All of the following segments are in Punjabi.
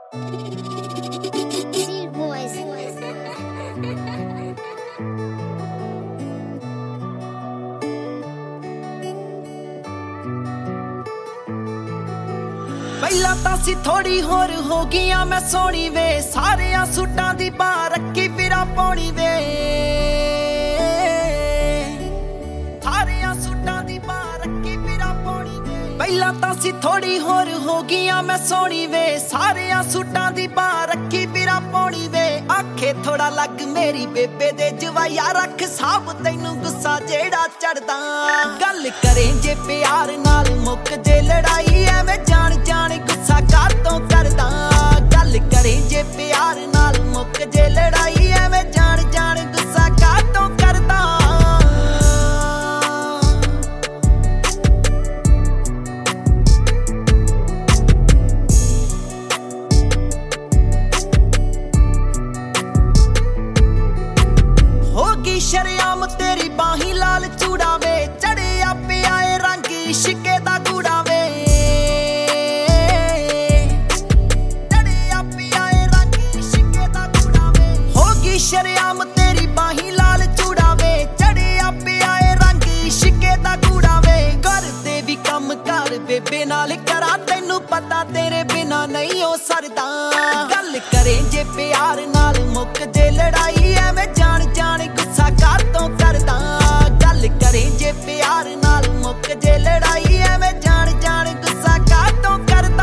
ਪਹਿਲਾਂ ਤਾਂ ਸੀ ਥੋੜੀ ਹੋਰ ਹੋ ਗਈਆਂ ਮੈਂ ਸੋਹਣੀ ਵੇ ਸਾਰਿਆਂ ਸੂਟਾਂ ਦੀ ਬਾਹ ਰੱਖੀ ਫਿਰਾਂ ਪੌਣੀ ਵੇ ਸਾਰਿਆਂ ਸੂਟਾਂ ਦੀ ਬਾਹ ਰੱਖੀ ਫਿਰਾਂ ਪੌਣੀ ਵੇ ਪਹਿਲਾਂ ਤਾਂ ਸੀ ਥੋੜੀ ਹੋਰ ਹੋ ਗਈਆਂ ਮੈਂ ਸੋਹਣੀ ਵੇ ਸਾਰਿਆਂ ਸੂਟਾਂ ਦੀ ਬਾਹ ਰੱਖੀ ਫਿਰਾਂ ਪੌਣੀ ਵੇ ਆਖੇ ਥੋੜਾ ਲੱਗ ਮੇਰੀ ਬੇਬੇ ਦੇ ਜਵਾਇਆ ਰੱਖ ਸਾਬ ਤੈਨੂੰ ਗੁੱਸਾ ਜਿਹੜਾ ਚੜਦਾ ਗੱਲ ਕਰੇ ਜੇ ਪਿਆਰ ਨਾਲ ਮੁੱਕ ਜੇ ਲੜਾਈ ਐਵੇਂ ਜਾਣ ਜਾਣ ਗੁੱਸਾ ਕਾਤੋਂ ਕਰਦਾ ਗੱਲ ਕਰੇ ਜੇ ਪਿਆਰ ਨਾਲ ਮੁੱਕ ਜੇ ਲੜਾਈ ਐਵੇਂ ਜਾਣ ਜਾਣ ਗੁੱਸਾ ਕਾਤੋਂ ਕਰਦਾ ਸ਼ਰਿਆਮ ਤੇਰੀ ਬਾਹੀ ਲਾਲ ਚੂੜਾ ਵੇ ਚੜਿਆ ਪਿਆ ਏ ਰੰਗ ਇਸ਼ਕੇ ਦਾ ਗੂੜਾ ਵੇ ਚੜਿਆ ਪਿਆ ਏ ਰੰਗ ਇਸ਼ਕੇ ਦਾ ਗੂੜਾ ਵੇ ਹੋ ਗਈ ਸ਼ਰਿਆਮ ਤੇਰੀ ਬਾਹੀ ਲਾਲ ਚੂੜਾ ਵੇ ਚੜਿਆ ਪਿਆ ਏ ਰੰਗ ਇਸ਼ਕੇ ਦਾ ਗੂੜਾ ਵੇ ਕਰਦੇ ਵੀ ਕੰਮ ਕਰ ਬੇਬੇ ਨਾਲ ਕਰਾਂ ਤੈਨੂੰ ਪਤਾ ਤੇਰੇ ਬਿਨਾ ਨਹੀਂ ਉਹ ਸਰਦਾ ਗੱਲ ਕਰੇ ਜੇ ਪਿਆਰ ਨਾਲ ਮੁੱਕ ਜੇ ਲੜਾਈ ਐਵੇਂ ਜਾਣ ਜਾਣ ਗੁੱਸਾ ਕਾਤੋਂ ਕਰਦਾ ਗੱਲ ਕਰੇ ਜੇ ਪਿਆਰ ਨਾਲ ਮੁੱਕ ਜੇ ਲੜਾਈ ਐਵੇਂ ਜਾਣ ਜਾਣ ਗੁੱਸਾ ਕਾਤੋਂ ਕਰਦਾ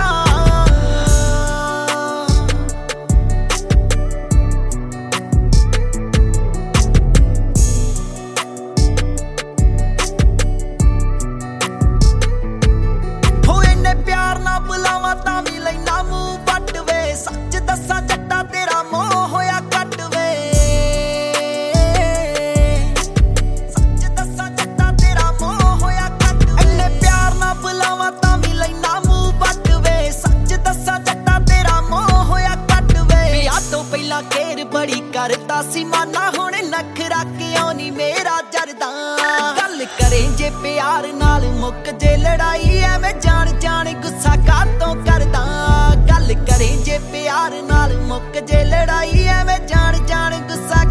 ਹੋ ਇੰਨੇ ਪਿਆਰ ਨਾਲ ਬੁਲਾਵਾਂ ਤਾਂ ਵੀ ਲੈਣਾ ਮੂੰਹ ਵੱਟ ਵੇ ਸੱਚ ਦੱਸਾਂ ਜੱਟਾ ਤੇਰਾ ਮੋਹ ਹੋਇਆ ਕੱਟ ਵੇ ਖੇਰ ਬੜੀ ਕਰਦਾ ਸੀ ਮਾਨਾ ਹੁਣ ਨਖਰਾ ਕਿਉਂ ਨੀ ਮੇਰਾ ਜਰਦਾ ਗੱਲ ਕਰੇ ਜੇ ਪਿਆਰ ਨਾਲ ਮੁੱਕ ਜੇ ਲੜਾਈ ਐਵੇਂ ਜਾਣ ਜਾਣ ਗੁੱਸਾ ਕਾਤੋਂ ਕਰਦਾ ਗੱਲ ਕਰੇ ਜੇ ਪਿਆਰ ਨਾਲ ਮੁੱਕ ਜੇ ਲੜਾਈ ਐਵੇਂ ਜਾਣ ਜਾਣ ਗੁੱਸਾ